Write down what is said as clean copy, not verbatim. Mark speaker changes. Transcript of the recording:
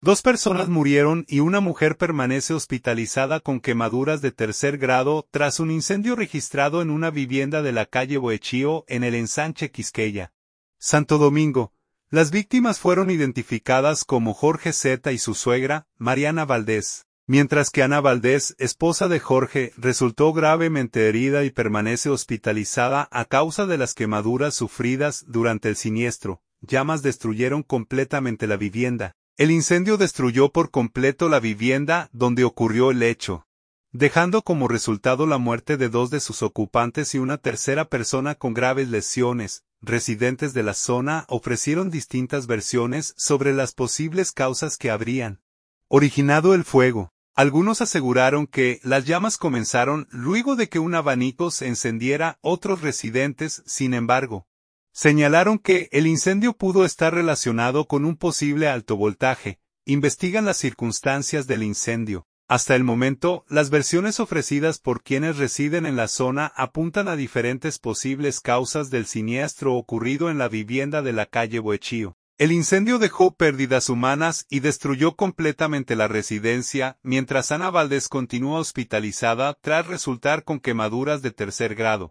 Speaker 1: Dos personas murieron y una mujer permanece hospitalizada con quemaduras de tercer grado tras un incendio registrado en una vivienda de la calle Boechío en el ensanche Quisqueya, Santo Domingo. Las víctimas fueron identificadas como Jorge Z y su suegra, Mariana Valdés, mientras que Ana Valdés, esposa de Jorge, resultó gravemente herida y permanece hospitalizada a causa de las quemaduras sufridas durante el siniestro. Llamas destruyeron completamente la vivienda. El incendio destruyó por completo la vivienda donde ocurrió el hecho, dejando como resultado la muerte de dos de sus ocupantes y una tercera persona con graves lesiones. Residentes de la zona ofrecieron distintas versiones sobre las posibles causas que habrían originado el fuego. Algunos aseguraron que las llamas comenzaron luego de que un abanico se encendiera. Otros residentes, sin embargo, señalaron que el incendio pudo estar relacionado con un posible alto voltaje. Investigan las circunstancias del incendio. Hasta el momento, las versiones ofrecidas por quienes residen en la zona apuntan a diferentes posibles causas del siniestro ocurrido en la vivienda de la calle Boechío. El incendio dejó pérdidas humanas y destruyó completamente la residencia, mientras Ana Valdés continúa hospitalizada tras resultar con quemaduras de tercer grado.